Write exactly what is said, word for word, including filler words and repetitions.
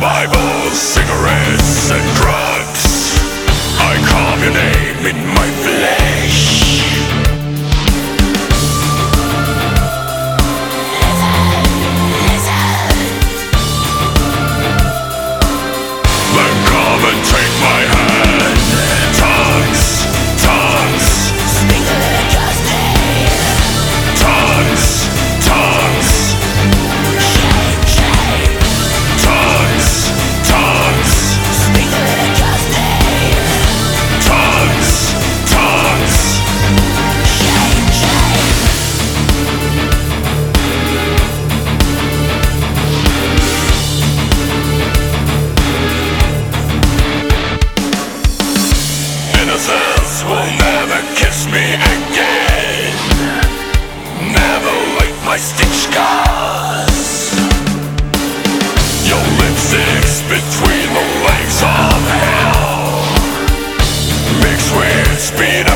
Bible, cigarettes and drugs. I carve your name in my flesh. Then come and take my hand. Tongues, tongues, Speak a little justly. tongues, tongues, Shame, shame. tongues, tongues, Speak a little justly. tongues, tongues. Shame, shame. Innocence will never kiss me again. Never lick my stitch scars. Your lipstick's between the legs of hell, mixed with speed